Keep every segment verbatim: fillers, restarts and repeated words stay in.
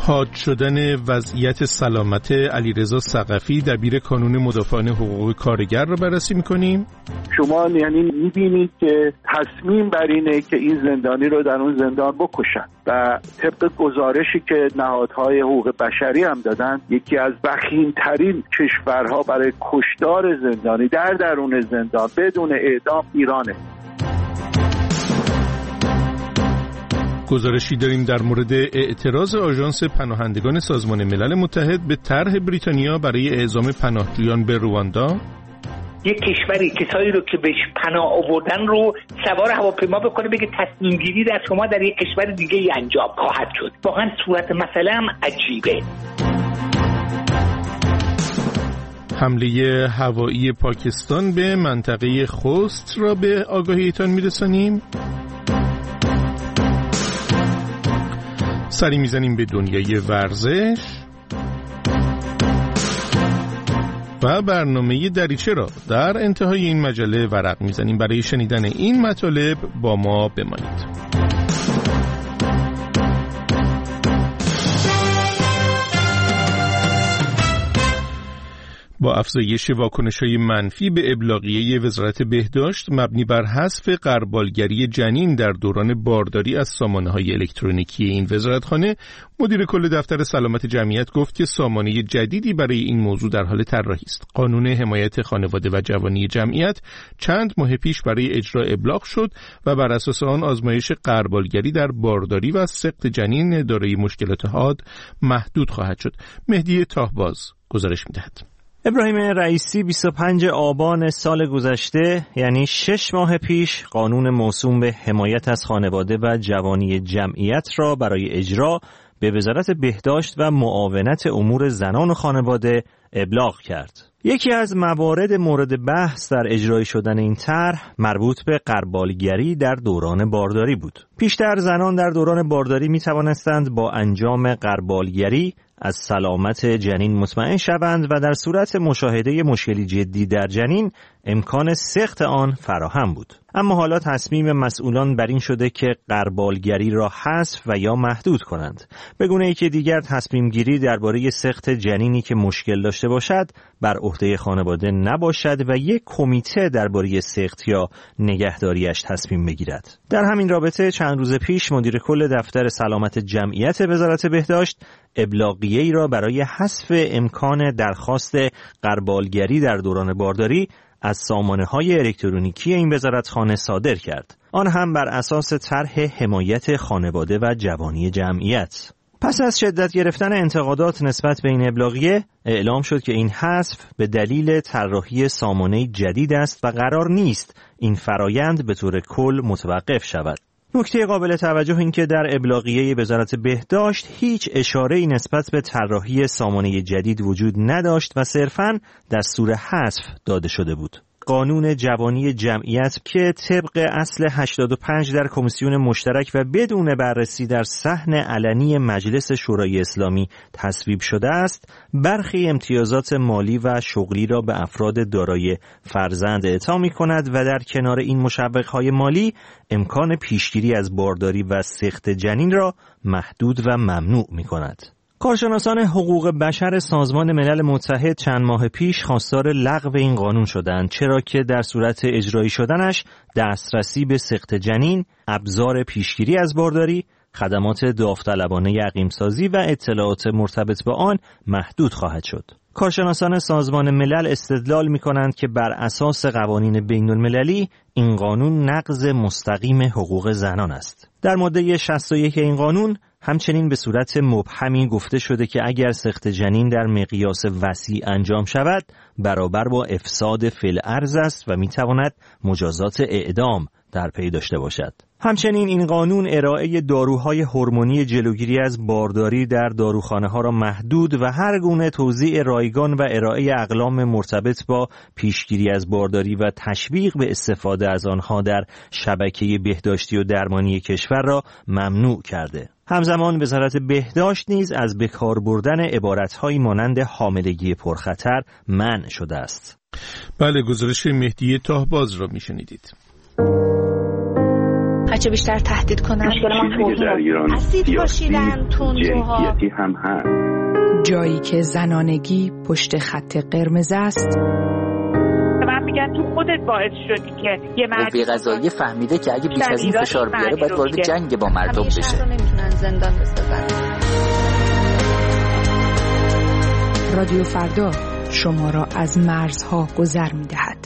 حاد شدن وضعیت سلامت علیرضا ثقفی دبیر کانون مدافعان حقوق کارگر را بررسی می‌کنیم. شما یعنی می‌بینید که تصمیم بر اینه که این زندانی رو در اون زندان بکشن و طبق گزارشی که نهادهای حقوق بشری هم دادن، یکی از وخیم‌ترین کشورها برای کشتار زندانی در درون زندان بدون اعدام ایرانه. گزارشی داریم در مورد اعتراض آژانس پناهندگان سازمان ملل متحد به طرح بریتانیا برای اعزام پناهجویان به رواندا. یک کشوری کسایی رو که بهش پناه آوردن رو سوار هواپیما بکنه بگه تصمیم گیری در شما در یک کشور دیگه ای انجام خواهد شد. واقعا صورت مسئله هم عجیبه. حمله هوایی پاکستان به منطقه خوست را به آگاهیتان میرسانیم. سری میزنیم به دنیای ورزش و برنامه دریچه را در انتهای این مجله ورق میزنیم. برای شنیدن این مطالب با ما بمانید. با افزایش واکنش‌های منفی به ابلاغیه وزارت بهداشت مبنی بر حذف غربالگری جنین در دوران بارداری از سامانه‌های الکترونیکی این وزارتخانه، مدیر کل دفتر سلامت جمعیت گفت که سامانه جدیدی برای این موضوع در حال طراحی است. قانون حمایت خانواده و جوانی جمعیت چند ماه پیش برای اجرا ابلاغ شد و بر اساس آن آزمایش غربالگری در بارداری و سقط جنین دارای مشکلات حاد محدود خواهد شد. مهدی تاهباز گزارش می‌دهد. ابراهیم رئیسی بیست و پنجم آبان سال گذشته، یعنی شش ماه پیش، قانون موسوم به حمایت از خانواده و جوانی جمعیت را برای اجرا به وزارت بهداشت و معاونت امور زنان و خانواده ابلاغ کرد. یکی از موارد مورد بحث در اجرای شدن این طرح مربوط به غربالگری در دوران بارداری بود. پیشتر زنان در دوران بارداری می توانستند با انجام غربالگری از سلامت جنین مطمئن شوند و در صورت مشاهده مشکلی جدی در جنین امکان سقط آن فراهم بود. اما حالا تصمیم مسئولان بر این شده که غربالگری را حذف و یا محدود کنند، به گونه‌ای که دیگر تصمیم گیری درباره سقط جنینی که مشکل داشته باشد بر عهده خانواده نباشد و یک کمیته درباره سقط یا نگهداریش تصمیم بگیرد. در همین رابطه چند روز پیش مدیر کل دفتر سلامت جمعیت وزارت بهداشت ابلاغیه‌ای را برای حذف امکان درخواست غربالگری در دوران بارداری از سامانه‌های الکترونیکی این وزارتخانه صادر کرد. آن هم بر اساس طرح حمایت خانواده و جوانی جمعیت. پس از شدت گرفتن انتقادات نسبت به این ابلاغیه، اعلام شد که این حذف به دلیل طراحی سامانه جدید است و قرار نیست این فرایند به طور کل متوقف شود. نکته قابل توجه این که در ابلاغیه وزارت بهداشت هیچ اشاره‌ای نسبت به طراحی سامانه جدید وجود نداشت و صرفاً دستور حذف داده شده بود. قانون جوانی جمعیت که طبق اصل هشتاد و پنج در کمیسیون مشترک و بدون بررسی در صحن علنی مجلس شورای اسلامی تصویب شده است، برخی امتیازات مالی و شغلی را به افراد دارای فرزند اعطا می‌کند و در کنار این مشوق‌های مالی امکان پیشگیری از بارداری و سقط جنین را محدود و ممنوع می‌کند. کارشناسان حقوق بشر سازمان ملل متحد چند ماه پیش خواستار لغو این قانون شدند، چرا که در صورت اجرایی شدنش دسترسی به سقط جنین، ابزار پیشگیری از بارداری، خدمات داوطلبانه یقیم‌سازی و اطلاعات مرتبط با آن محدود خواهد شد. کارشناسان سازمان ملل استدلال می‌کنند که بر اساس قوانین بین‌المللی این قانون نقض مستقیم حقوق زنان است. در ماده شصت و یک این قانون همچنین به صورت مبهمی گفته شده که اگر سقط جنین در مقیاس وسیع انجام شود برابر با افساد فی الارض است و میتواند مجازات اعدام در پی داشته باشد. همچنین این قانون ارائه داروهای هورمونی جلوگیری از بارداری در داروخانه ها را محدود و هر گونه توزیع رایگان و ارائه اقلام مرتبط با پیشگیری از بارداری و تشویق به استفاده از آنها در شبکه بهداشتی و درمانی کشور را ممنوع کرده. همزمان وزارت بهداشت نیز از بکار بردن عبارت‌هایی مانند حاملگی پرخطر منع شده است. بله، گزارش مهدی تاهباز را میشنیدید. بچه بیشتر تهدید کنن. مشکل ما توهین اسید پاشیدن، تندروها هم هست. جایی که زنانگی پشت خط قرمز است. من میگن تو خودت باعث شدی که یه مرد قوه قضاییه فهمیده که اگه بیش از این فشار بیاره باید وارد جنگ با مردم بشه. شهر رو نمیتونن زندان بسازن. رادیو فردا شما را از مرزها گذر می‌دهد.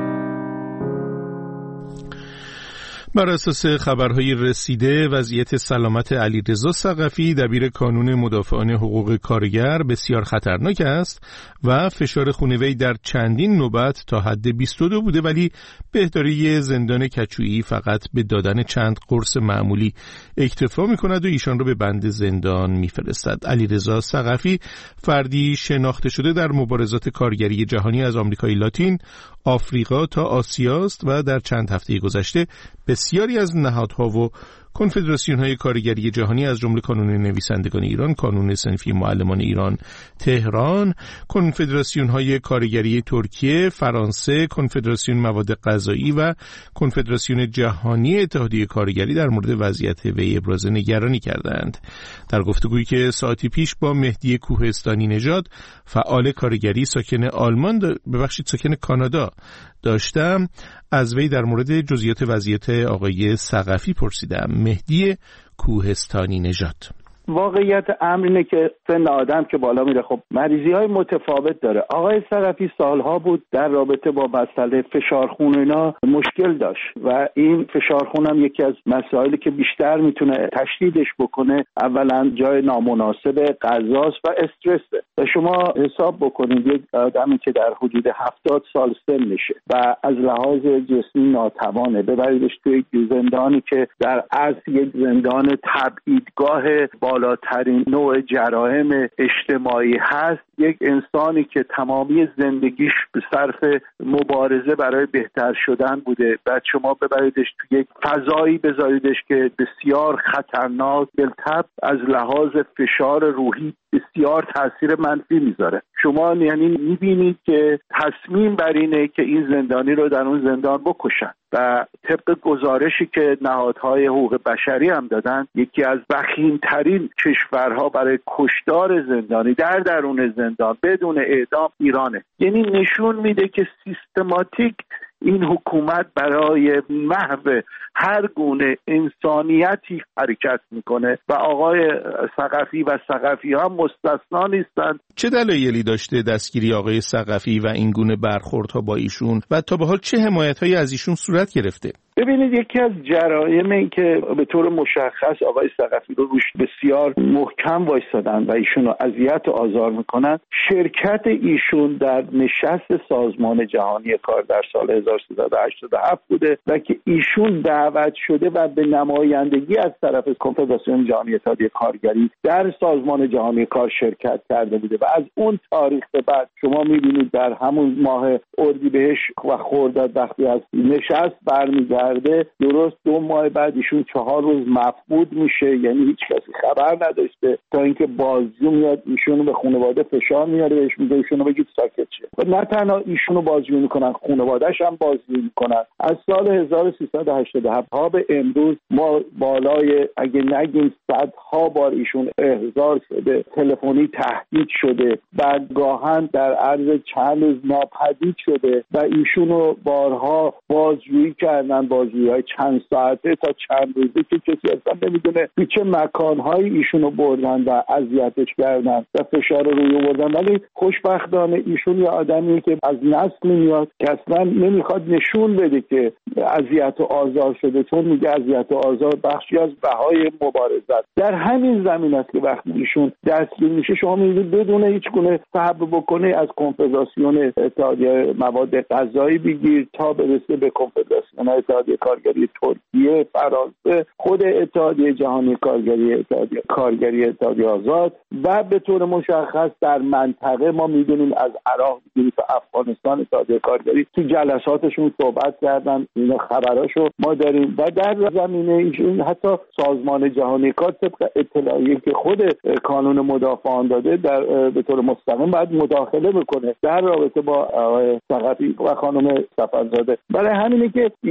بر اساس خبرهای رسیده وضعیت سلامت علیرضا ثقفی دبیر کانون مدافعان حقوق کارگر بسیار خطرناک است و فشار خون وی در چندین نوبت تا حد بیست و دو بوده، ولی بهداری زندان کچویی فقط به دادن چند قرص معمولی اکتفا می‌کند و ایشان را به بند زندان می‌فرستد. علیرضا ثقفی فردی شناخته شده در مبارزات کارگری جهانی از آمریکای لاتین، آفریقا تا آسیا است و در چند هفته گذشته بسیاری از نهادها و کنفدراسیون‌های کارگری جهانی از جمله کانون نویسندگان ایران، کانون صنفی معلمان ایران تهران، کنفدراسیون‌های کارگری ترکیه، فرانسه، کنفدراسیون مواد غذایی و کنفدراسیون جهانی اتحادیه کارگری در مورد وضعیت وی ابراز نگرانی کردند. در گفتگویی که ساعتی پیش با مهدی کوهستانی نژاد، فعال کارگری ساکن آلمان دا... ببخشید ساکن کانادا داشتم، از وی در مورد جزئیات وضعیت آقای ثقفی پرسیدم. مهدی کوهستانی نژاد: واقعیت امر اینه که سن آدم که بالا میره خب مریضی های متفاوت داره. آقای ثقفی سالها بود در رابطه با مسئله فشار خون اینا مشکل داشت و این فشار خون هم یکی از مسائلی که بیشتر میتونه تشدیدش بکنه اولا جای نامناسب غذاست و استرسه. و شما حساب بکنید یک آدمی که در حدود هفتاد سال سن میشه و از لحاظ جسمی ناتوانه، ببریدش توی یک زندانی که در اصل یک زندان تبعیدگاه بالاترین نوع جرایم اجتماعی هست، یک انسانی که تمامی زندگیش به صرف مبارزه برای بهتر شدن بوده، بعد شما ببریدش توی یک فضایی بذاریدش که بسیار خطرناک، بالطبع از لحاظ فشار روحی بسیار تاثیر منفی میذاره. شما یعنی میبینید که تصمیم بر اینه که این زندانی رو در اون زندان بکشن و طبق گزارشی که نهادهای حقوق بشری هم دادن، یکی از وخیم‌ترین کشورها برای کشتار زندانی در درون زندان بدون اعدام ایرانه. یعنی نشون میده که سیستماتیک این حکومت برای محو هر گونه انسانیتی حرکت میکنه و آقای ثقفی و ثقفی ها مستثنا نیستند. چه دلایلی داشته دستگیری آقای ثقفی و این گونه برخوردها با ایشون و تا به حال چه حمایت‌هایی از ایشون صورت گرفته؟ ببینید، یکی از جرایم این که به طور مشخص آقای ثقفی رو روش بسیار محکم وایسادن و ایشون رو اذیت و آزار میکنن، شرکت ایشون در نشست سازمان جهانی کار در سال هزار و سیصد و هشتاد و هفت بوده و که ایشون دعوت شده و به نمایندگی از طرف کنفدراسیون جهانی اتحادیه کارگری در سازمان جهانی کار شرکت کرده بوده و از اون تاریخ به بعد شما میبینید در همون ماه اردیبهشت و خرداد وقتی از نشست برمیگرده، درست دو ماه بعد ایشون چهار روز مفقود میشه، یعنی هیچ کسی خبر نداشته تا اینکه بازجو میاد ایشونو به خانواده فشار میاره، بهش میگه ایشونو بگید ساکت شه و نه تنها ایشونو بازجو میکنن، خانواده‌اش هم بازجو میکنن. از سال هزار و سیصد و هشتاد و هفت تا به امروز ما بالای اگه نگیم صدها بار ایشون احضار شده، تلفنی تهدید شده و گاهن در عرض چند روز ناپدید شده و ایشونو بارها بازجویی کردن، بازجویی‌های چند ساعته تا چند روزه که کسی اصلا نمیدونه به چه مکان‌هایی ایشونو بردن و اذیتش کردن و فشار روی آوردن. ولی خوشبختانه ایشون یه آدمی که از نسل میاد که اصلا نمیخواد نشون بده که اذیت و آزار شده، چون میگه اذیت و آزار بخشی از بهای مبارزه. در همین زمین است که وقتی ایشون دستگیر میشه شما میبینید بدون هیچ گونه صبر بکنه از کنفدراسیون اتحادیه مواد غذایی بگیر تا برسه به کنفدراسیون اتحادیه کارگری ترکیه، فرانسه، خود اتحادیه جهانی کارگری، اتحادیه کارگری، اتحادیه آزاد و به طور مشخص در منطقه ما میدونیم از عراق میگیری تا افغانستان اتحادیه کارگری تو جلساتشون صحبت کردن، این خبراشو ما داریم و در زمینه ایشون حتی سازمان جهانی کار طبق اطلاعیه که خود کانون مدافعان داده در به طور مستقیم باید مداخله بکنه در رابطه با آقای ثقفی و خانم صفرزاده. برای همینه که ایشون یه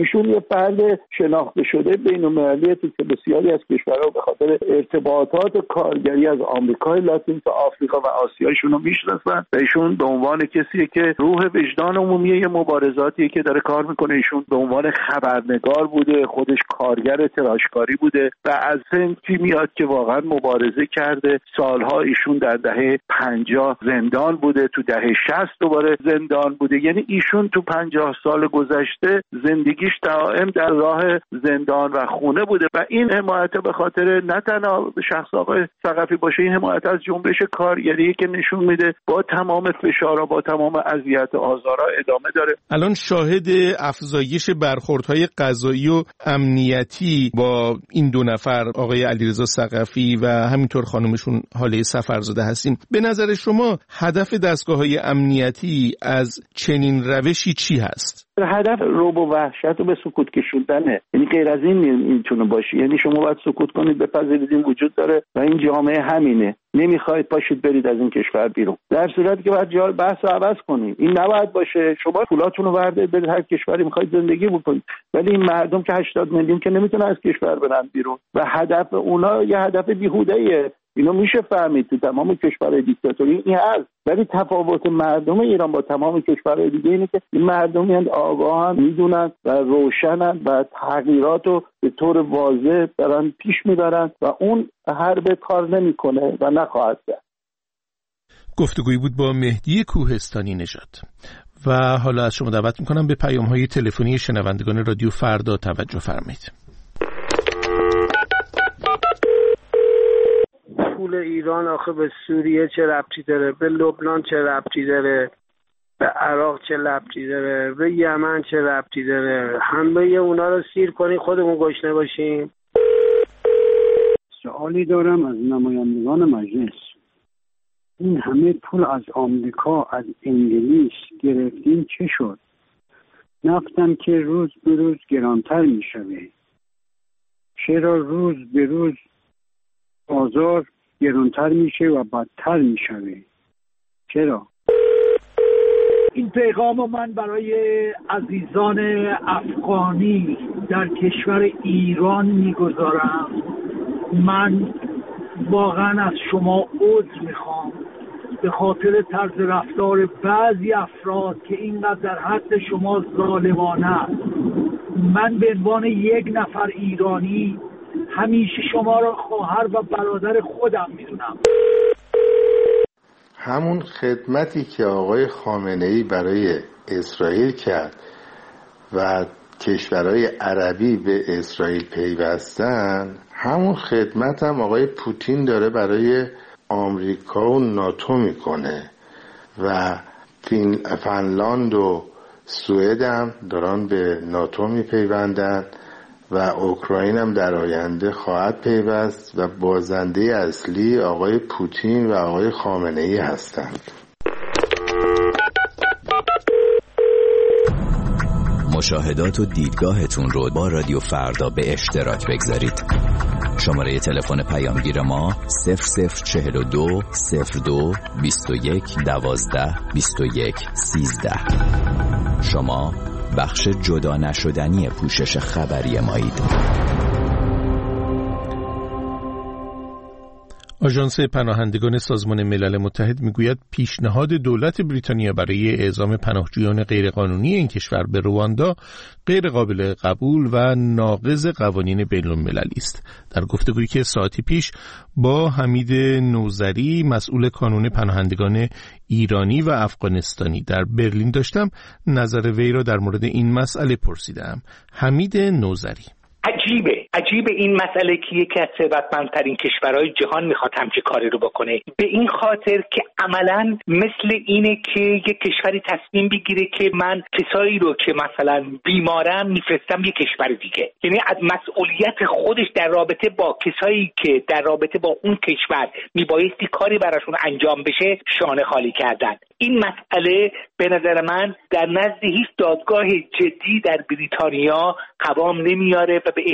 فرد شناخته شده بین‌المللی که بسیاری از کشورها به خاطر ارتباطات کارگری از آمریکای لاتین تا آفریقا و آسیایشون رو میشناسن و ایشون به عنوان کسی که روح وجدان عمومی یه مبارزاتی که داره کار میکنه، ایشون به عنوان خبرنگار بوده، خودش کارگر تراشکاری بوده و از سنفی میاد که واقعا مبارزه کرده. سالها ایشون در دهه پنجاه زندان بوده، تو دهه شصت دوباره زندان بوده. یعنی ایشون تو پنجاه سال گذشته زندگیش دائم در راه زندان و خونه بوده و این حمایت به خاطر نه تنها شخص آقای ثقفی باشه، این حمایت از جنبش کارگری که نشون میده با تمام فشارها، با تمام اذیت و آزارها ادامه داره. الان شاهد افزایش برخوردهای قضایی و امنیتی با این دو نفر، آقای علیرضا ثقفی و همینطور خانمشون حاله سفرزاده هستیم. به نظر شما هدف دستگاه‌های امنیتی از چنین روشی چی هست؟ هدف رعب و وحشت رو به سکوت کشوندنه. یعنی غیر از این نمیتونه باشه. یعنی شما باید سکوت کنید، بپذیرید این وجود داره و این جامعه همینه. نمیخواید پاشید برید از این کشور بیرون، در صورتی که باید جای بحث رو عوض کنید. این نباید باشه شما پولاتون رو بردارید برید هر کشوری میخواید زندگی بکنید، ولی این مردم که هشتاد میلیون که نمیتونه از کشور برن بیرون و هدف اونا یه هدف بیهوده‌ایه. اینو میشه فهمید تو تمام کشورهای دیکتاتوری این هست، ولی تفاوت مردم ایران با تمام کشورهای دیگه اینه که این مردمی هستند آگاهن، میدونن و روشنن و تغییرات رو به طور واضح دارن پیش میبرن و اون حرب کار نمیکنه و نخواهد کرد. گفتگویی بود با مهدی کوهستانی نژاد. و حالا از شما دعوت میکنم به پیام‌های تلفنی شنوندگان رادیو فردا توجه فرمایید. پول ایران آخه به سوریه چه ربطی داره؟ به لبنان چه ربطی داره؟ به عراق چه ربطی داره؟ به یمن چه ربطی داره؟ همه اونا رو سیر کنیم خودمون گشنه باشیم. سوالی دارم از نمایندگان مجلس. این همه پول از آمریکا، از انگلیس گرفتیم چه شد؟ نفتم که روز به روز گرانتر می شوه. چرا روز به روز بازار گرانتر میشه و بدتر میشه؟ چرا؟ این پیغام من برای عزیزان افغانی در کشور ایران میگذارم. من واقعا از شما عذر میخوام به خاطر طرز رفتار بعضی افراد که اینقدر در حق شما ظالمانه است. من به عنوان یک نفر ایرانی همیشه شما را خواهر و برادر خودم میدونم. همون خدمتی که آقای خامنه‌ای برای اسرائیل کرد و کشورهای عربی به اسرائیل پیوستن، همون خدمت هم آقای پوتین داره برای آمریکا و ناتو میکنه و فین، فنلاند و سوئد هم دارن به ناتو میپیوندن و اوکراین هم در آینده خواهد پیوست و بازنده اصلی آقای پوتین و آقای خامنه‌ای هستند. مشاهدات و دیدگاهتون رو با رادیو فردا به اشتراک بگذارید. شماره تلفن پیامگیر ما صفر صفر چهل و دو صفر دو بیست و یک دوازده بیست و یک سیزده. شما بخش جدا نشدنی پوشش خبری مایید. آژانس پناهندگان سازمان ملل متحد میگوید پیشنهاد دولت بریتانیا برای اعزام پناهجویان غیرقانونی این کشور به رواندا غیر قابل قبول و ناقض قوانین بین‌المللی است. در گفتگویی که ساعتی پیش با حمید نوذری مسئول کانون پناهندگان ایرانی و افغانستانی در برلین داشتم، نظر وی را در مورد این مسئله پرسیدم. حمید نوذری: عجیبه عجیبه این مسئله که یکی از ثروتمندترین کشورهای جهان میخواد همچه کاری رو بکنه، به این خاطر که عملاً مثل اینه که یک کشوری تصمیم بگیره که من کسایی رو که مثلا بیمارن میفرستم یک کشور دیگه. یعنی از مسئولیت خودش در رابطه با کسایی که در رابطه با اون کشور میبایستی کاری براشون انجام بشه شانه خالی کردن. این مسئله به نظر من در نزد هیچ دادگاه جدی در بریتانیا قوام نمیاره و به احتمال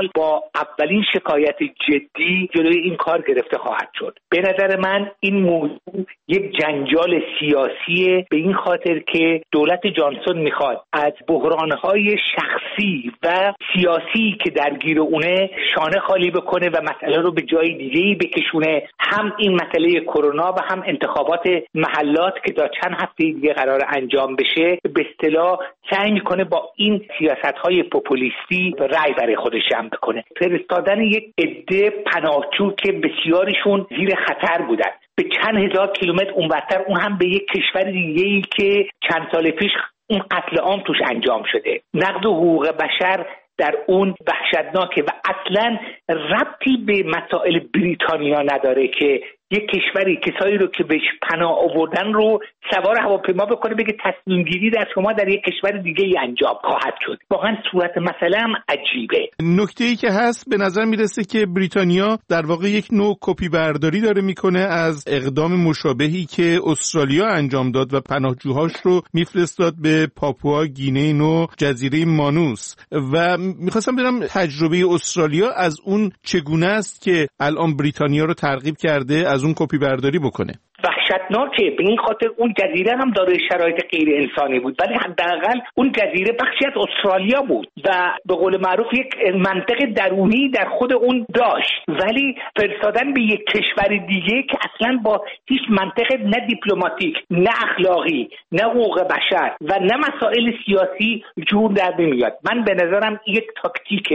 احتمال با اولین شکایت جدی جلوی این کار گرفته خواهد شد. به نظر من این موضوع یک جنجال سیاسیه، به این خاطر که دولت جانسون میخواد از بحرانهای شخصی و سیاسی که درگیر اونه شانه خالی بکنه و مسئله رو به جای دیگه‌ای بکشونه، هم این مسئله کرونا و هم انتخابات محلات که تا چند هفته دیگه قرار انجام بشه به اصطلاح سعی میکنه با این سیاست‌های پوپولیستی رأی برای خودش جمع بکنه. فرستادن یک عده پناهجو که بسیارشون زیر خطر بودن به چند هزار کیلومتر اونورتر، اون هم به یک کشور دیگه‌ای که چند سال پیش اون قتل عام توش انجام شده، نقض حقوق بشر در اون وحشتناکه و اصلا ربطی به مسائل بریتانیا نداره که یک کشوری کسایی رو که بهش پناه آوردن رو سوار هواپیما بکنه بگه تصمیم گیری در شما در یک کشور دیگه ای انجام خواهد شد. واقعا صورت مسئله هم عجیبه. نکته‌ای که هست به نظر میرسه که بریتانیا در واقع یک نوع کپی برداری داره میکنه از اقدام مشابهی که استرالیا انجام داد و پناهجوهاش رو میفرستاد به پاپوا گینه نو جزیره مانوس و میخواستم بدونم تجربه استرالیا از اون چگونه است که الان بریتانیا رو ترغیب کرده از اون کپی برداری بکنه. وحشتناکه، به این خاطر اون جزیره هم دارای شرایط غیر انسانی بود، ولی حداقل اون جزیره بخشی از استرالیا بود و به قول معروف یک منطقه درونی در خود اون داشت، ولی فرستادن به یک کشور دیگه که اصلا با هیچ منطقه نه دیپلماتیک نه اخلاقی نه حقوق بشر و نه مسائل سیاسی جور در نمیاد. من به نظرم یک تاکتیک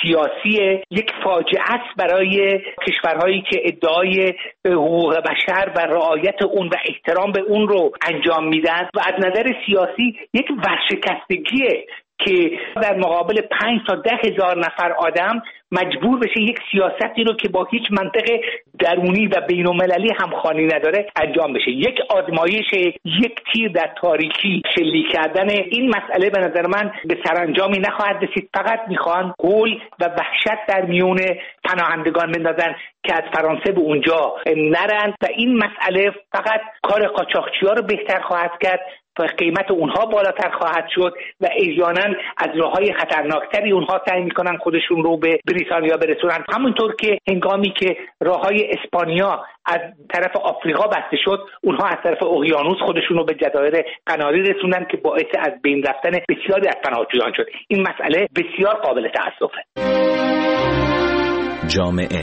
سیاسی، یک فاجعه است برای کشورهایی که ادعای حقوق بشر و رعایت اون و احترام به اون رو انجام میدن و از نظر سیاسی یک ورشکستگیه که در مقابل پنج تا ده هزار نفر آدم مجبور بشه یک سیاستی رو که با هیچ منطقه درونی و بین‌المللی همخوانی نداره انجام بشه. یک آزمایش، یک تیر در تاریکی شلیک کردن. این مسئله به نظر من به سرانجامی نخواهد رسید. فقط میخوان هول و وحشت در میون پناهندگان بندازن که از فرانسه به اونجا نرن و این مسئله فقط کار قاچاقچی‌ها رو بهتر خواهد کرد و قیمت اونها بالاتر خواهد شد و احیانا از راههای خطرناکتری اونها سعی میکنن خودشون رو به بریتانیا برسونن، همونطور که هنگامی که راههای اسپانیا از طرف آفریقا بسته شد اونها از طرف اقیانوس خودشون رو به جزایر قناری رسوندن که باعث از بین رفتن بسیاری از پناهجویان شد. این مسئله بسیار قابل تأسفه. جامعه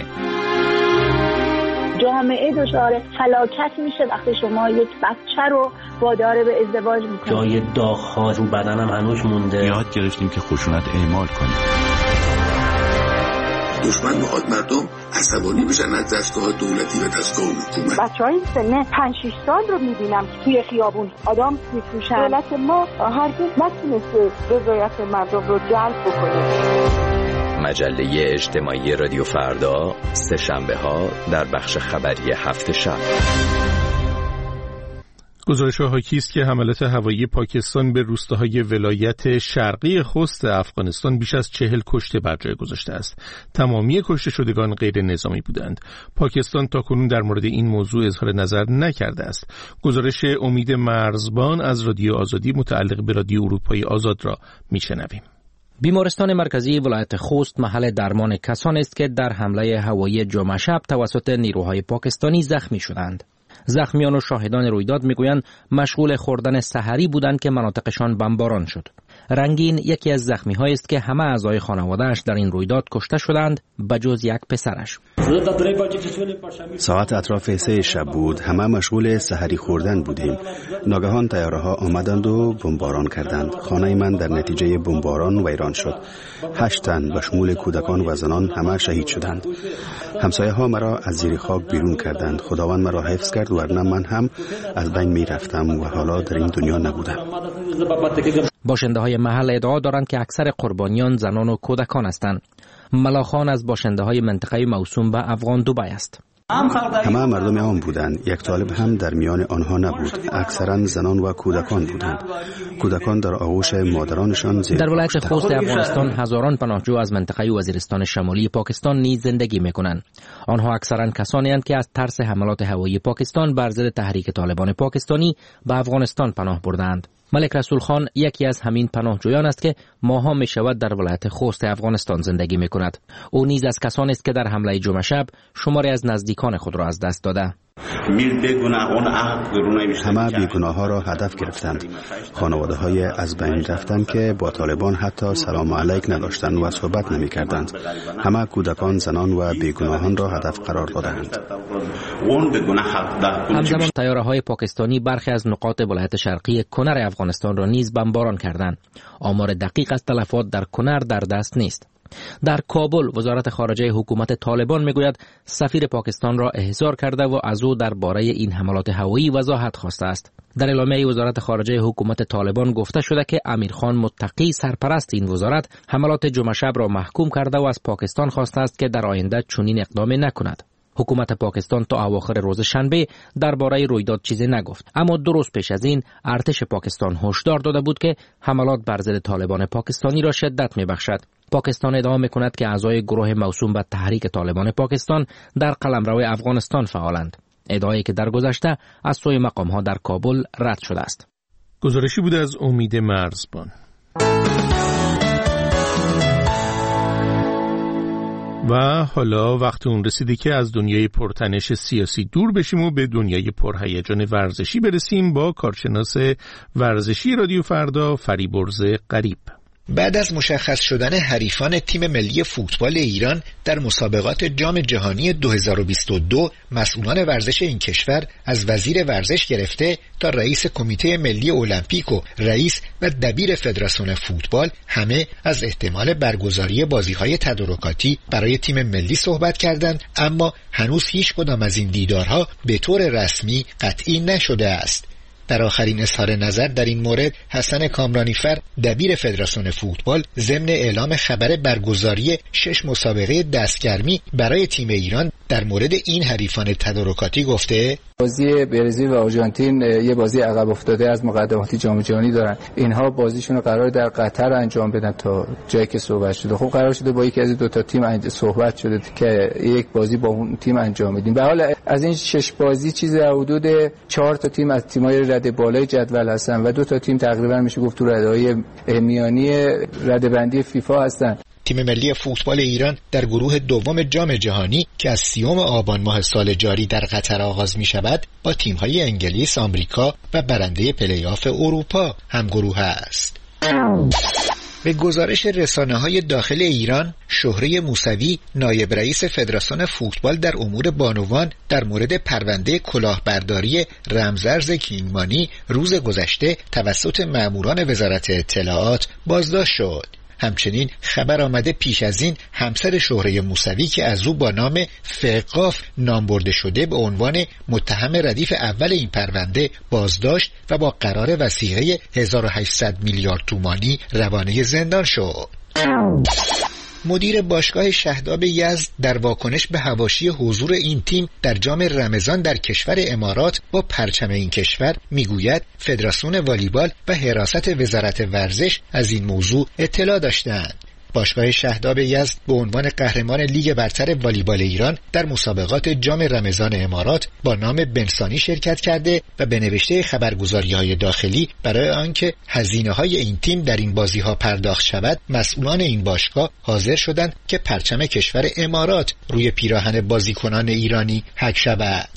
جامعه دچار فلاکت میشه وقتی شما یک بچه رو وادار به ازدواج میکنید. جای داغ‌ها رو بدنم هنوز مونده. یاد گرفتیم که خشونت اعمال کنیم. دشمن میخواد مردم عصبانی بشن از دستگاه دولتی و دستگاه حکومت. بچه‌های سن پنج شش سال رو میبینم که توی خیابون آدم میفروشن. دولت ما هرگز نتونسته رضایت مردم رو جلب بکنه. مجله اجتماعی رادیو فردا سه شنبه ها در بخش خبری هفت شب. گزارش حاکی است که حملات هوایی پاکستان به روستاهای ولایت شرقی خوست افغانستان بیش از چهل کشته بر جای گذاشته است. تمامی کشته شدگان غیر نظامی بودند. پاکستان تاکنون در مورد این موضوع اظهار نظر نکرده است. گزارش امید مرزبان از رادیو آزادی متعلق به رادیو اروپایی آزاد را میشنویم. بیمارستان مرکزی ولایت خوست محل درمان کسانی است که در حمله هوایی جمعه شب توسط نیروهای پاکستانی زخمی شدند. زخمیان و شاهدان رویداد میگویند مشغول خوردن سحری بودند که مناطقشان بمباران شد. رنگین یکی از زخمی‌هایی است که همه اعضای خانواده‌اش در این رویداد کشته شدند بجز یک پسرش. ساعت اطراف سه شب بود. همه مشغول سحری خوردن بودیم. ناگهان طیاره‌ها آمدند و بمباران کردند. خانه من در نتیجه بمباران ویران شد. هشت تن به شمول کودکان و زنان همه شهید شدند. همسایه‌ها مرا از زیر خاک بیرون کردند. خداوند مرا حفظ کرد ورنه من هم از بین می‌رفتم و حالا در این دنیا نبودم. باشنده‌های محل ادعا دارند که اکثر قربانیان زنان و کودکان هستند. ملاخان از باشنده‌های منطقه موسوم به افغان دوبی است. همه مردم عام بودند. یک طالب هم در میان آنها نبود. اکثرا زنان و کودکان بودند. کودکان در آغوش مادرانشان زیر در ولایت خوست افغانستان هزاران پناهجو از منطقه وزیرستان شمالی پاکستان نیز زندگی می‌کنند. آنها اکثرا کسانی هستند که از ترس حملات هوایی پاکستان بر ضد تحریک طالبان پاکستانی به افغانستان پناه بردند. ملک رسول خان یکی از همین پناهجویان است که ماها می شود در ولایت خوست افغانستان زندگی می کند. او نیز از کسانی است که در حمله جمعه شب شماری از نزدیکان خود را از دست داده. همه بیگناه ها را هدف گرفتند. خانواده های از بین رفتن که با طالبان حتی سلام علیک نداشتند و صحبت نمی کردند. همه کودکان، زنان و بیگناهان را هدف قرار دادند. همزمان طیاره های پاکستانی برخی از نقاط ولایت شرقی کنر افغانستان را نیز بمباران کردند. آمار دقیق از تلفات در کنر در دست نیست. در کابل وزارت خارجه حکومت طالبان میگوید سفیر پاکستان را احضار کرده و از او درباره این حملات هوایی وضاحت خواسته است. در اعلامیه وزارت خارجه حکومت طالبان گفته شده که امیرخان متقی سرپرست این وزارت حملات جمعه شب را محکوم کرده و از پاکستان خواسته است که در آینده چنین اقدامی نکند. حکومت پاکستان تا اواخر روز شنبه درباره رویداد چیزی نگفت، اما دو روز پیش از این ارتش پاکستان هشدار داده بود که حملات بر ضد طالبان پاکستانی را شدت می‌بخشد. پاکستان ادعا می‌کند که اعضای گروه موسوم به تحریک طالبان پاکستان در قلمرو افغانستان فعالند، ادعایی که در گذشته از سوی مقام‌ها در کابل رد شده است. گزارشی بود از امید مرزبان. و حالا وقت اون رسیده که از دنیای پرتنش سیاسی دور بشیم و به دنیای پرهیجان ورزشی برسیم با کارشناس ورزشی رادیو فردا فریبرز غریب. بعد از مشخص شدن حریفان تیم ملی فوتبال ایران در مسابقات جام جهانی دو هزار و بیست و دو، مسئولان ورزش این کشور از وزیر ورزش گرفته تا رئیس کمیته ملی المپیک و رئیس و دبیر فدراسیون فوتبال همه از احتمال برگزاری بازی‌های تدارکاتی برای تیم ملی صحبت کردند، اما هنوز هیچ کدام از این دیدارها به طور رسمی قطعی نشده است. در آخرین اظهار نظر در این مورد حسن کامرانیفر دبیر فدراسیون فوتبال ضمن اعلام خبر برگزاری شش مسابقه دستگرمی برای تیم ایران در مورد این حریفان تدارکاتی گفته بازی برزیل و آرژانتین یه بازی عقب افتاده از مقدماتی جام جهانی دارن. اینها بازیشون رو قرار در قطر انجام بدن تا جایی که صحبت شده. خب قرار شده با یکی از دو تا تیم صحبت شده که یک بازی با اون تیم انجام بدیم. به حال از این شش بازی چیز حدود چهار تا تیم از تیم‌های رده بالای جدول هستن و دو تا تیم تقریبا میشه گفت تو رده‌های میانی رده‌بندی فیفا هستن. تیم ملی فوتبال ایران در گروه دوم جام جهانی که از سیوم آبان ماه سال جاری در قطر آغاز می شود با تیم‌های انگلیس، آمریکا و برنده پلی‌آف اروپا همگروه است. به گزارش رسانه‌های داخل ایران، شهره موسوی نایب رئیس فدراسیون فوتبال در امور بانوان در مورد پرونده کلاهبرداری رمزارز کینگمانی روز گذشته توسط ماموران وزارت اطلاعات بازداشت شد. همچنین خبر آمده پیش از این همسر شهره موسوی که از او با نام فقاف نام برده شده به عنوان متهم ردیف اول این پرونده بازداشت و با قرار وثیقه هزار و هشتصد میلیارد تومانی روانه زندان شد. مدیر باشگاه شهداب یزد در واکنش به حواشی حضور این تیم در جام رمضان در کشور امارات با پرچم این کشور میگوید فدراسیون والیبال و حراست وزارت ورزش از این موضوع اطلاع داشتند. باشگاه شهداب یزد به عنوان قهرمان لیگ برتر والیبال ایران در مسابقات جام رمضان امارات با نام بنسانی شرکت کرده و به نوشته خبرگزاری‌های داخلی برای آنکه هزینه‌های این تیم در این بازی‌ها پرداخت شود، مسئولان این باشگاه حاضر شدند که پرچم کشور امارات روی پیراهن بازیکنان ایرانی حک شود.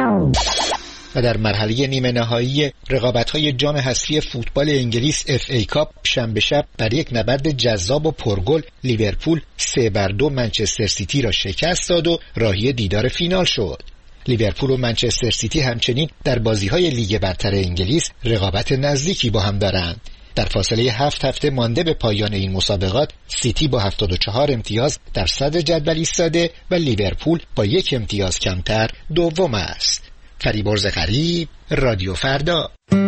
و در مرحله نیمه نهایی رقابت‌های جام حذفی فوتبال انگلیس اف ای کاپ شنبه شب در یک نبرد جذاب و پرگل لیورپول سه بر دو منچستر سیتی را شکست داد و راهی دیدار فینال شد. لیورپول و منچستر سیتی همچنین در بازی‌های لیگ برتر انگلیس رقابت نزدیکی با هم دارند. در فاصله هفت هفته مانده به پایان این مسابقات سیتی با هفتاد و چهار امتیاز در صدر جدول ایستاده و لیورپول با یک امتیاز کمتر دوم است. فریبرز غریب، رادیو فردا.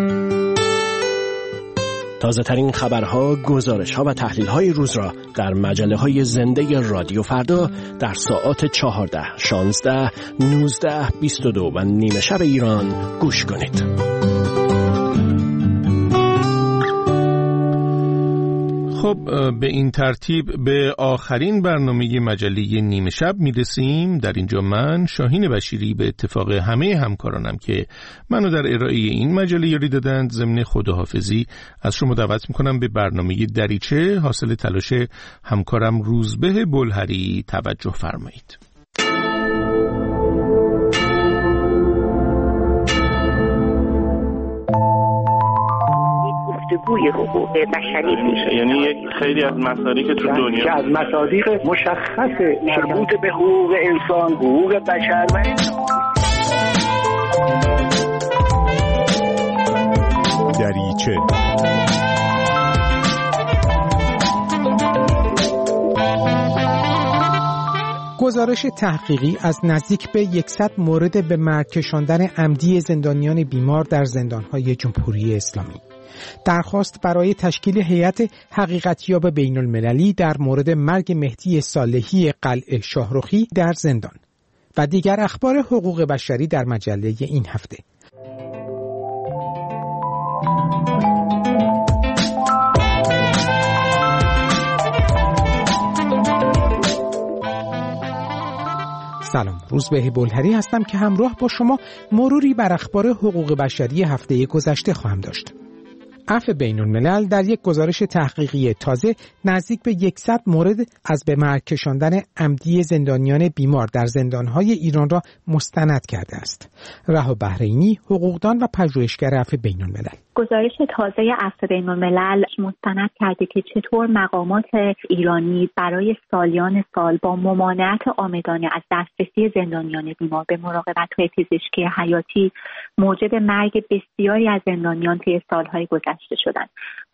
تازه ترین خبرها، گزارش‌ها و تحلیل‌های روز را در مجله‌های زنده رادیو فردا در ساعات چهارده، شانزده، نوزده، بیست و دو و نیمه شب ایران گوش کنید. خب به این ترتیب به آخرین برنامه مجله نیمه شب میرسیم. در اینجا من شاهین بشیری به اتفاق همه همکارانم که منو در ارائه این مجله یاری دادند ضمن خداحافظی از شما دعوت میکنم به برنامه دریچه حاصل تلاش همکارم روزبه بلهری توجه فرمایید. گفتگوی حقوق بشری میشه، یعنی یک خیلی از مصادیق تو دنیا که از مصادیق مشخص مربوط به حقوق انسان، حقوق بشر و دریچه. گزارش تحقیقی از نزدیک به صد مورد به مرگ کشاندن عمدی زندانیان بیمار در زندان‌های جمهوری اسلامی. درخواست برای تشکیل هیئت حقیقتیاب بین‌المللی در مورد مرگ مهدی صالحی قلعه شاهرخی در زندان و دیگر اخبار حقوق بشری در مجله این هفته. سلام، روزبه بلهری هستم که همراه با شما مروری بر اخبار حقوق بشری هفته گذشته خواهم داشت. عفو بین‌الملل در یک گزارش تحقیقی تازه نزدیک به صد مورد از به مرگ کشاندن عمدی زندانیان بیمار در زندان‌های ایران را مستند کرده است. رها بحرینی، حقوقدان و پژوهشگر عفو بین‌الملل، گزارش تازه عفو بین‌الملل مستند کرده که چطور مقامات ایرانی برای سالیان سال با ممانعت عامدانه از دسترسی زندانیان بیمار به مراقبت‌های پزشکی حیاتی موجب مرگ بسیاری از زندانیان طی سال‌های گذشته شدند.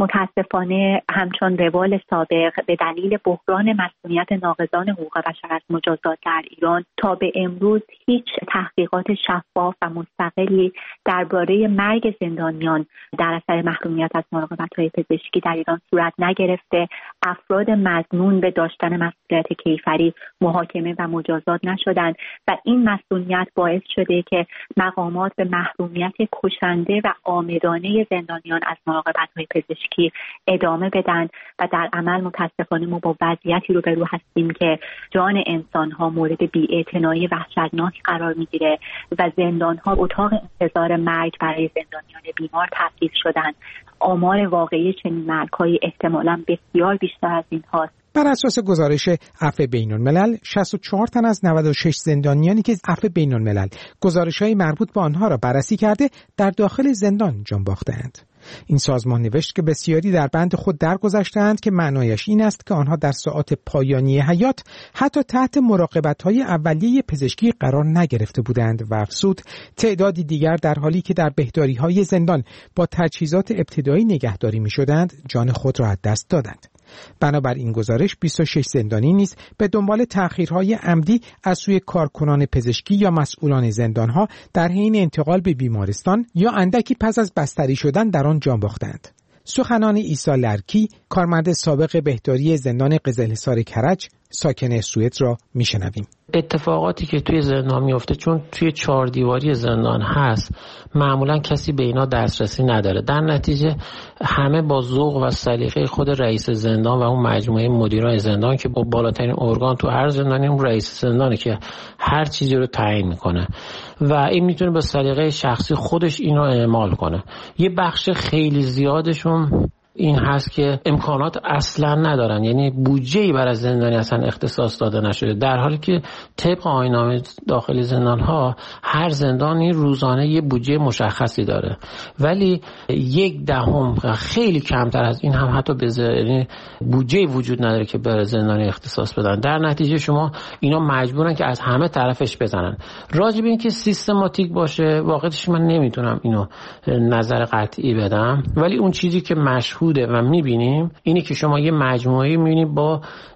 متاسفانه همچون روال سابق به دلیل بحران مسئولیت ناقضان حقوق بشر از مجازات در ایران تا به امروز هیچ تحقیقات شفاف و مستقلی درباره مرگ زندانیان در اثر محرومیت از مراقبت‌های پزشکی در ایران صورت نگرفته. افراد مظنون به داشتن مسئولیت کیفری محاکمه و مجازات نشدند و این مسئولیت باعث شده که مقامات به محرومیت کشنده و عامدانه زندانیان از مراقبت‌های پزشکی ادامه بدن و در عمل متاسفانه ما با وضعیتی روبرو هستیم که جان انسان‌ها مورد بی‌اعتنایی وحشتناک قرار می‌گیره و زندان‌ها اتاق انتظار مرگ برای زندانیان بیمار تبدیل شدن. آمار واقعی چنین مرگ‌های احتمالاً بسیار بیشتر از این هاست. بر اساس گزارش عفو بین‌الملل، شصت و چهار تن از نود و شش زندانیانی که عفو بین‌الملل گزارش‌های مربوط به آنها را بررسی کرده در داخل زندان جان باخته‌اند. این سازمان نوشت که بسیاری در بند خود درگذشته‌اند که معنایش این است که آنها در ساعات پایانی حیات حتی تحت مراقبت‌های اولیه پزشکی قرار نگرفته بودند و افزود تعدادی دیگر در حالی که در بهداری‌های زندان با تجهیزات ابتدایی نگهداری می‌شدند جان خود را از دست دادند. بنابر این گزارش بیست و شش زندانی نیز به دنبال تأخیرهای عمدی از سوی کارکنان پزشکی یا مسئولان زندانها در حین انتقال به بیمارستان یا اندکی پس از بستری شدن در آن جان باختند. سخنان عیسی لرکی، کارمند سابق بهداری زندان قزلحصار کرج ساکن سوئد را میشنویم. اتفاقاتی که توی زندان میفته چون توی چهار دیواری زندان هست معمولا کسی به اینا دسترسی نداره. در نتیجه همه با ذوق و سلیقه خود رئیس زندان و اون مجموعه مدیرای زندان که با بالاترین ارگان تو هر زندانی اون رئیس زندانه که هر چیزی رو تعیین میکنه و این میتونه به سلیقه شخصی خودش اینو اعمال کنه. یه بخش خیلی زیادشون این هست که امکانات اصلا ندارن، یعنی بودجه‌ای برای زندانی اصلا اختصاص داده نشده، در حالی که طبق آیین‌نامه داخلی زندان‌ها هر زندانی روزانه یه بودجه مشخصی داره، ولی یک دهم خیلی کمتر از این هم حتی به یعنی بودجه وجود نداره که برای زندانی اختصاص بدن. در نتیجه شما اینا مجبورن که از همه طرفش بزنن. راجب این که سیستماتیک باشه واقعیتش من نمیتونم اینو نظر قطعی بدم، ولی اون چیزی که مشهور و میبینیم اینه که شما یه مجموعه میبینید با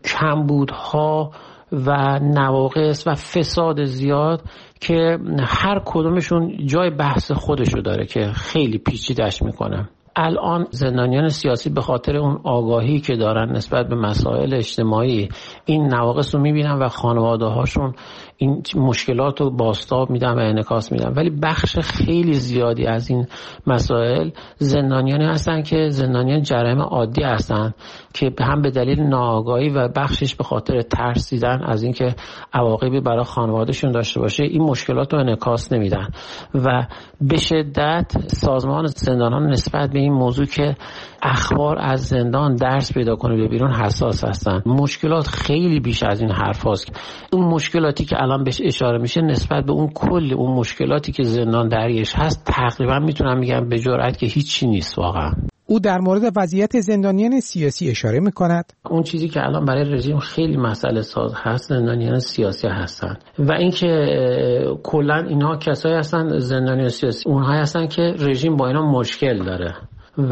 کمبودها و نواقص و فساد زیاد که هر کدومشون جای بحث خودشو داره که خیلی پیچیده‌اش میکنه. الان زندانیان سیاسی به خاطر اون آگاهی که دارن نسبت به مسائل اجتماعی این نواقص رو میبینن و خانواده هاشون این مشکلات رو بازتاب میدن و انعکاس میدن، ولی بخش خیلی زیادی از این مسائل زندانیانی هستن که زندانیان جرایم عادی هستن که هم به دلیل ناآگاهی و بخشش به خاطر ترسیدن از اینکه عواقبی برای خانوادهشون داشته باشه این مشکلات رو انعکاس نمیدن و به شدت سازمان زندانان نسبت به این موضوع که اخبار از زندان درس پیدا کنه به بیرون حساس هستن. مشکلات خیلی بیش از این حرف هست. اون مشکلاتی که الان بهش اشاره میشه نسبت به اون کل اون مشکلاتی که زندان درگیرش هست تقریبا میتونم بگم به جرئت که هیچی نیست واقعا. او در مورد وضعیت زندانیان سیاسی اشاره می‌کند. اون چیزی که الان برای رژیم خیلی مسئله ساز هست زندانیان سیاسی هستن و اینکه کلا اینها کسایی هستن زندانیان سیاسی اونها هستن که رژیم با اینا مشکل داره و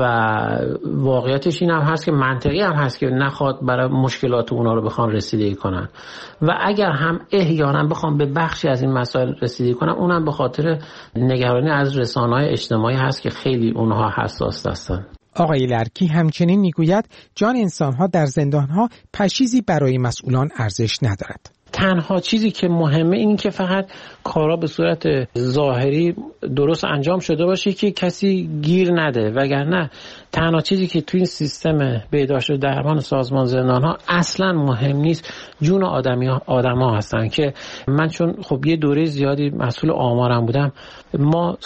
واقعیتش این هم هست که منطقی هم هست که نخواد برای مشکلات اونا رو بخوان رسیدگی کنن و اگر هم احیانا بخوام به بخشی از این مسائل رسیدگی کنن اونم به خاطر نگرانی از رسانه‌های اجتماعی هست که خیلی اونها حساس هستن. آقای لرکی همچنین میگوید جان انسانها در زندانها پشیزی برای مسئولان ارزش ندارد. تنها چیزی که مهمه این که فقط کارا به صورت ظاهری درست انجام شده باشه که کسی گیر نده، وگرنه تنها چیزی که تو این سیستم بهداشت و درمان سازمان زندان‌ها اصلا مهم نیست جون آدمی‌ها آدم‌ها هستن که من چون خب یه دوره زیادی مسئول آمارم بودم ما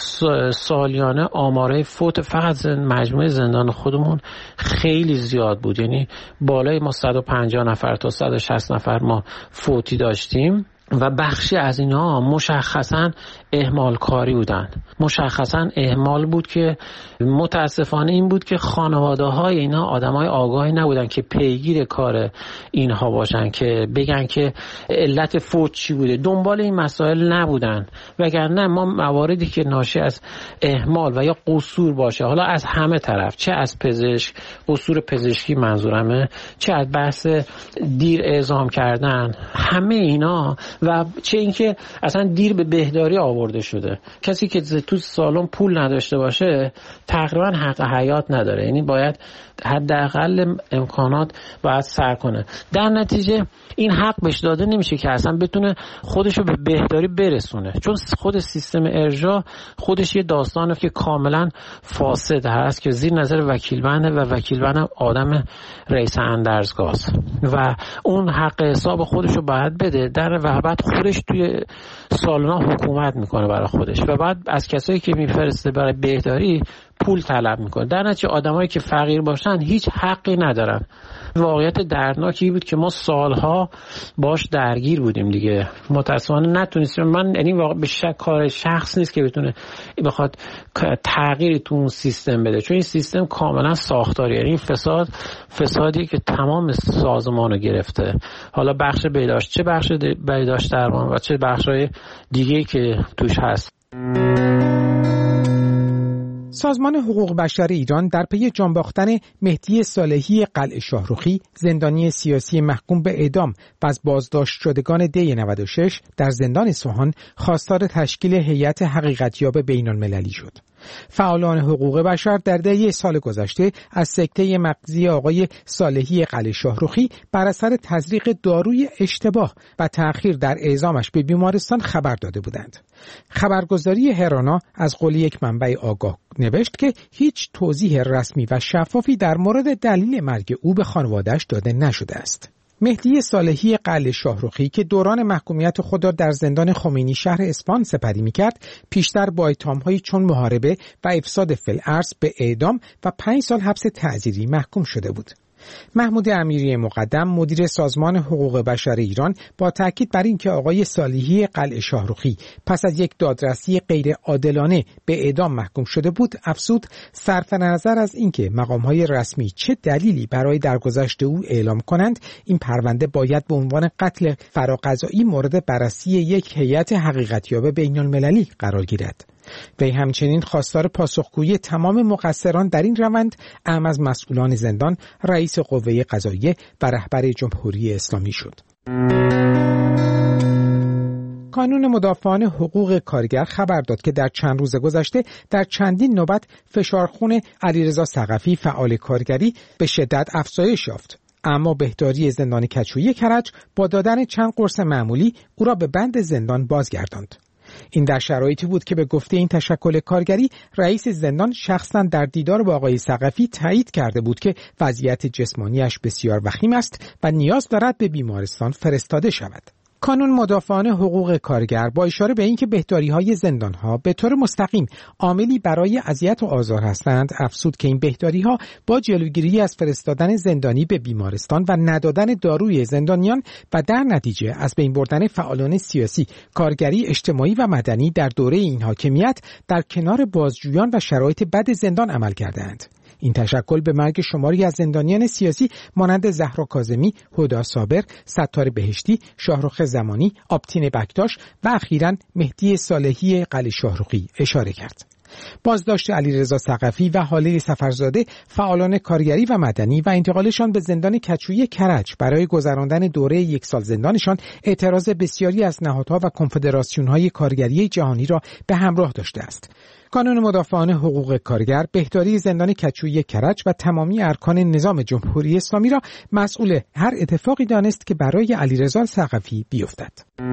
سالیانه آماره فوت فقط مجموعه زندان خودمون خیلی زیاد بود، یعنی بالای ما صد و پنجاه نفر تا صد و شصت نفر ما فوتی داشتیم و بخشی از اینا مشخصاً اهمال کاری بودن. مشخصاً اهمال بود که متاسفانه این بود که خانواده های اینا آدم های آگاهی نبودن که پیگیر کار اینها باشن که بگن که علت فوت چی بوده، دنبال این مسائل نبودن، وگرنه ما مواردی که ناشی از اهمال و یا قصور باشه، حالا از همه طرف، چه از پزشک قصور پزشکی منظورمه، چه از بحث دیر اعزام کردن، همه اینا و چه اینکه اصلا دیر به بهداری آورده شده. کسی که تو سالن پول نداشته باشه تقریبا حق حیات نداره، یعنی باید حداقل امکانات باید سر کنه. در نتیجه این حق بهش داده نمیشه که اصلا بتونه خودشو به بهداری برسونه، چون خود سیستم ارجاع خودش یه داستانه که کاملا فاسد هست که زیر نظر وکیل بنده و وکیل بنده آدم رئیس اندرزگاست و اون حق حساب خودشو باید بده در و بعد خودش توی سالنا حکومت میکنه برای خودش و بعد از کسایی که میفرسته برای بهداری پول طلب میکنه. در نتیجه آدمایی که فقیر باشن هیچ حقی ندارن. واقعیت دردناکی بود که ما سالها باش درگیر بودیم دیگه، متاسفانه نتونستیم. من یعنی واقعا به شک کار شخص نیست که بتونه بخواد تغییری تو اون سیستم بده، چون این سیستم کاملا ساختاریه. این فساد فسادی که تمام سازمانو گرفته، حالا بخش بهداشت، چه بخش بهداشت درمان و چه بخشای دیگه که توش هست. سازمان حقوق بشر ایران در پی جان باختن مهدی صالحی قلعه شاهرخی، زندانی سیاسی محکوم به اعدام و از بازداشت شدگان دی نود و شش در زندان اصفهان، خواستار تشکیل هیئت حقیقتیاب بین‌المللی شد. فعالان حقوق بشر در دی سال گذشته از سکته مغزی آقای صالحی قلعه شاهرخی بر اثر تزریق داروی اشتباه و تأخیر در اعزامش به بیمارستان خبر داده بودند. خبرگزاری هرانا از قول یک منبع آگاه نوشت که هیچ توضیح رسمی و شفافی در مورد دلیل مرگ او به خانواده‌اش داده نشده است. مهدی صالحی قلعه شاهرخی که دوران محکومیت خود را در زندان خمینی شهر اصفهان سپری می‌کرد، پیشتر با اتهام‌هایی چون محاربه و افساد فی‌الارض به اعدام و پنج سال حبس تعزیری محکوم شده بود. محمود امیری مقدم، مدیر سازمان حقوق بشر ایران، با تاکید بر اینکه آقای صالحی قلعه شاهرخی پس از یک دادرسی غیر عادلانه به اعدام محکوم شده بود، افزود صرف نظر از اینکه مقام‌های رسمی چه دلیلی برای درگذشت او اعلام کنند، این پرونده باید به عنوان قتل فراقضایی مورد بررسی یک هیئت حقیقتیاب بین‌المللی قرار گیرد. وی همچنین خواستار پاسخگویی تمام مقصران در این روند، اعم از مسئولان زندان، رئیس قوه قضاییه و رهبر جمهوری اسلامی شد. کانون مدافعان حقوق کارگر خبر داد که در چند روز گذشته در چندین نوبت فشارخون علیرضا ثقفی، فعال کارگری، به شدت افزایش یافت. اما بهداری زندان کجویی کرج با دادن چند قرص معمولی او را به بند زندان بازگرداند. این در شرایطی بود که به گفته این تشکل کارگری رئیس زندان شخصا در دیدار با آقای ثقفی تایید کرده بود که وضعیت جسمانیش بسیار وخیم است و نیاز دارد به بیمارستان فرستاده شود. کانون مدافعان حقوق کارگر با اشاره به اینکه بهداری‌های زندان‌ها به طور مستقیم عاملی برای اذیت و آزار هستند، افزود که این بهداری‌ها با جلوگیری از فرستادن زندانی به بیمارستان و ندادن داروی زندانیان و در نتیجه از بین بردن فعالان سیاسی، کارگری، اجتماعی و مدنی در دوره این حاکمیت در کنار بازجویان و شرایط بد زندان عمل کردند. این تشکل به مرگ شماری از زندانیان سیاسی مانند زهرا کاظمی، هدی صابر، ستار بهشتی، شاهرخ زمانی، آبتین بکتاش و اخیراً مهدی صالحی قلی شاهرخی اشاره کرد. بازداشت علیرضا ثقفی و حاله سفرزاده، فعالان کارگری و مدنی و انتقالشان به زندان کچویی کرج برای گذراندن دوره یک سال زندانشان اعتراض بسیاری از نهادها و کنفدراسیون‌های کارگری جهانی را به همراه داشته است. کانون مدافعان حقوق کارگر بهداری زندان کچویی کرج و تمامی ارکان نظام جمهوری اسلامی را مسئول هر اتفاقی دانست که برای علیرضا ثقفی بیفتد.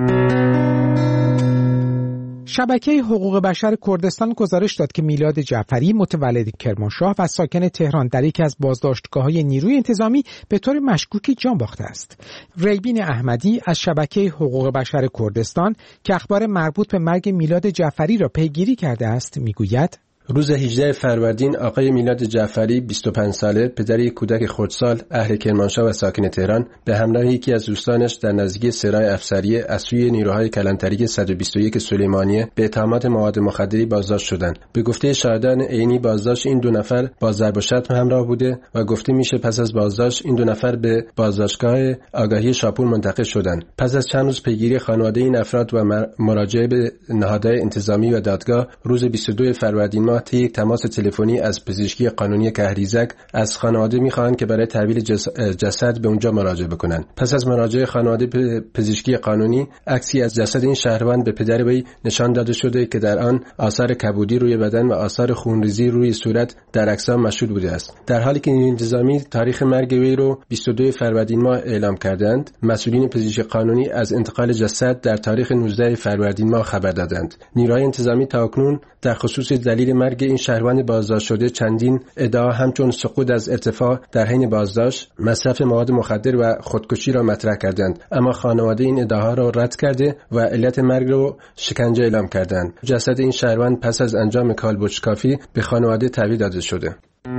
شبکه حقوق بشر کردستان گزارش داد که میلاد جعفری متولد کرمانشاه و ساکن تهران در یکی از بازداشتگاه‌های نیروی انتظامی به طور مشکوکی جان باخته است. ریبین احمدی از شبکه حقوق بشر کردستان که اخبار مربوط به مرگ میلاد جعفری را پیگیری کرده است میگوید: روز هجدهم فروردین آقای میلاد جعفری بیست و پنج ساله، پدر یک کودک خردسال، اهل کرمانشاه و ساکن تهران، به همراه یکی از دوستانش در نزدیکی سرای افسریه از سوی نیروهای کلانتری صد و بیست و یک سلیمانیه به اتهامات مواد مخدری بازداشت شدند. به گفته شاهدان عینی بازداشت این دو نفر با ضرب و شتم همراه بوده و گفته میشه پس از بازداشت این دو نفر به بازداشتگاه آگاهی شاپور منتقل شدند. پس از چند روز پیگیری خانواده این افراد و مراجعه به نهادهای انتظامی و دادگاه، روز بیست و دوم فروردین طی یک تماس تلفنی از پزشکی قانونی کهریزک از خانواده می‌خواهند که برای تحویل جسد به اونجا مراجعه بکنند. پس از مراجعه خانواده به پزشکی قانونی، عکسی از جسد این شهروند به پدر وی نشان داده شده که در آن آثار کبودی روی بدن و آثار خونریزی روی صورت در اجسام مشهود بوده است. در حالی که نیروی انتظامی تاریخ مرگ وی رو بیست و دوم فروردین ماه اعلام کردند، مسئولین پزشکی قانونی از انتقال جسد در تاریخ نوزدهم فروردین ماه خبر دادند. نیروهای انتظامی تاکنون در خصوص دلیل مرگ این شهروند بازداشت شده چندین ادعا همچون سقوط از ارتفاع در حین بازداشت، مصرف مواد مخدر و خودکشی را مطرح کردند، اما خانواده این ادعاها را رد کرده و علت مرگ را شکنجه اعلام کردند. جسد این شهروند پس از انجام کالبدشکافی به خانواده تحویل داده شده.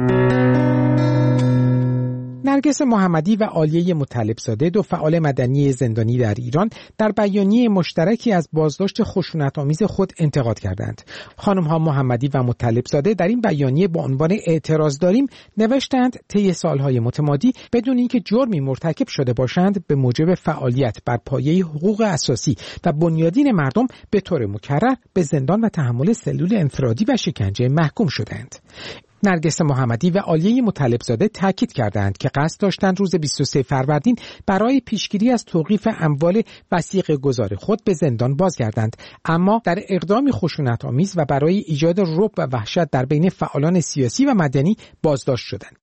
نرگس محمدی و عالیه مطلبزاده، دو فعال مدنی زندانی در ایران، در بیانیه مشترکی از بازداشت خشونت‌آمیز خود انتقاد کردند. خانم‌ها محمدی و مطلبزاده در این بیانیه با عنوان اعتراض داریم نوشتند طی سالهای متمادی بدون اینکه جرمی مرتکب شده باشند به موجب فعالیت بر پایه حقوق اساسی و بنیادین مردم به طور مکرر به زندان و تحمل سلول انفرادی و شکنجه محکوم شدند. نرگس محمدی و عالیه مطلبزاده تاکید کردند که قصد داشتند روز بیست و سوم فروردین برای پیشگیری از توقیف اموال وثیقه گذار خود به زندان بازگردند، اما در اقدامی خشونت‌آمیز و برای ایجاد رعب و وحشت در بین فعالان سیاسی و مدنی بازداشت شدند.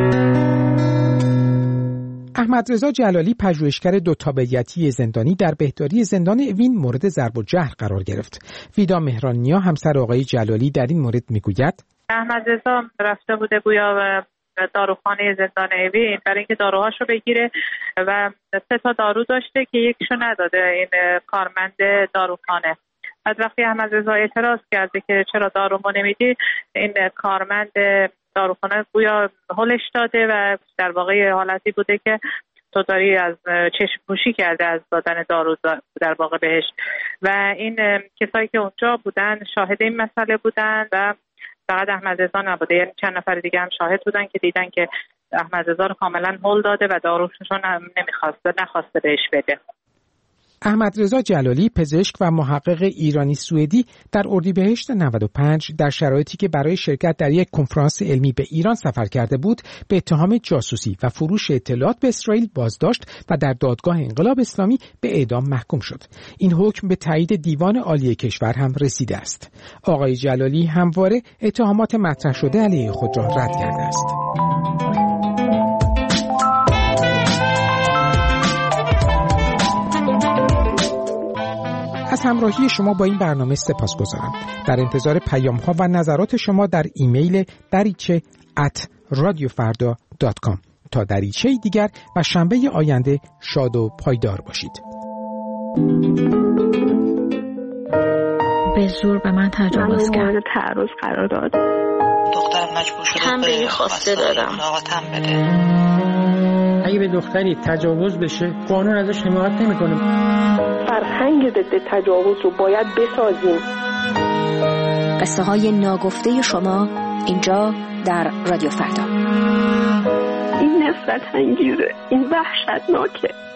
احمد رضا جلالی، پژوهشگر دو تابعیتی زندانی، در بهداری زندان اوین مورد ضرب و جرح قرار گرفت. ویدا مهرانیا، همسر آقای جلالی، در این مورد میگوید: احمد رضا رفته بوده گویا و داروخانه زندان اوین برای اینکه داروهاشو بگیره و سه تا دارو داشته که یکیشو نداده این کارمند داروخانه. بعد وقتی احمد رضا اعتراض کرده که چرا دارومو نمیدی، این کارمند داروخانه گویا هلش داده و در واقع حالتی بوده که تو داری از چشم پوشی کرده از دادن دارو در واقع بهش. و این کسایی که اونجا بودن شاهد این مسئله بودن و فقط احمد رضا نبوده، یعنی چند نفر دیگه هم شاهد بودن که دیدن که احمد رضا رو کاملا هول داده و داروشون هم نمیخواسته نخواسته بهش بده. احمد رضا جلالی، پزشک و محقق ایرانی سوئدی، در اردیبهشت نود و پنج در شرایطی که برای شرکت در یک کنفرانس علمی به ایران سفر کرده بود، به اتهام جاسوسی و فروش اطلاعات به اسرائیل بازداشت و در دادگاه انقلاب اسلامی به اعدام محکوم شد. این حکم به تایید دیوان عالی کشور هم رسیده است. آقای جلالی همواره اتهامات مطرح شده علیه خود را رد کرده است. از از همراهی شما با این برنامه سپاسگزارم. در انتظار پیام‌ها و نظرات شما در ایمیل دریچه ات رادیو فردا دات کام. تا دریچه دیگر و شنبه آینده شاد و پایدار باشید. به زور به من تجاوز کرد. من تعرض قرار داد. دخترم مجبور شده تنبیهی خواسته دادم. بده. اگه به دختری تجاوز بشه قانون ازش حمایت نمیکنه. فرهنگ ضد تجاوز رو باید بسازیم. قصه های ناگفته شما اینجا در رادیو فردا. این نفرت انگیزه، این وحشتناکه.